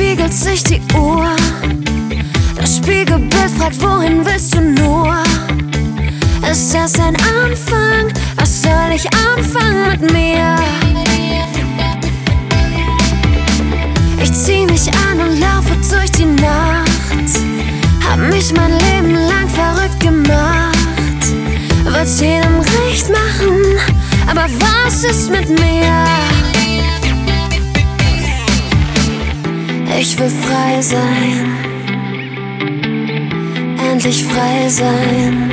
spiegelt sich die Uhr. Das Spiegelbild fragt, wohin willst du nur? Ist das ein Anfang? Was soll ich anfangen mit mir? Ich zieh mich an und laufe durch die Nacht. Hab mich mein Leben lang verrückt gemacht. Will's jedem recht machen, aber was ist mit mir? Ich will frei sein, endlich frei sein.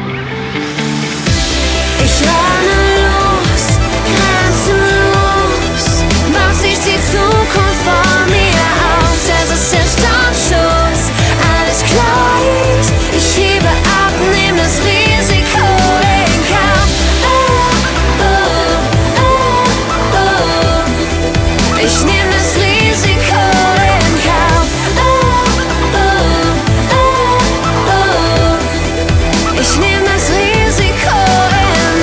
Ich renne los, grenzenlos, baut sich die Zukunft vor mir auf. Das ist der Startschuss, alles gleich. Ich hebe ab, nehm das Risiko in Kauf. Ich nehm das Risiko in Kauf. Ich nehm das Risiko in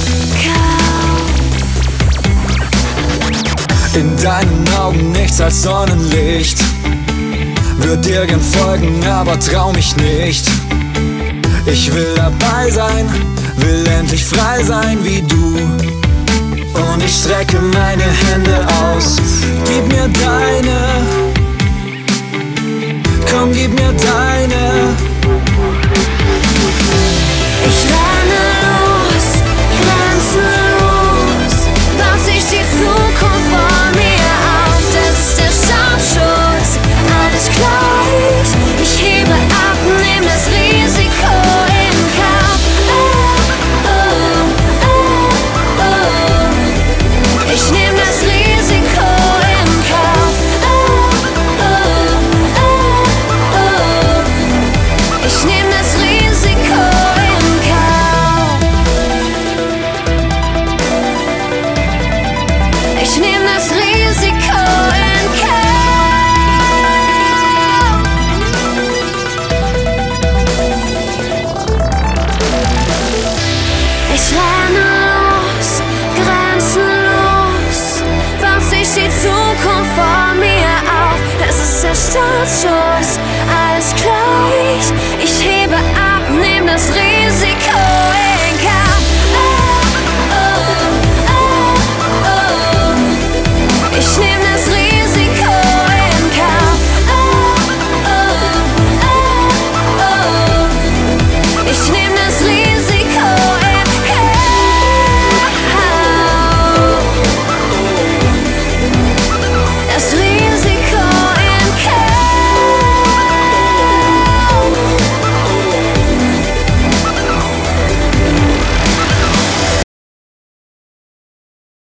Kauf. In deinen Augen nichts als Sonnenlicht. Würd dir gern folgen, aber trau mich nicht. Ich will dabei sein, will endlich frei sein wie du. Und ich strecke meine Hände aus. Gib mir deine, komm, gib mir deine.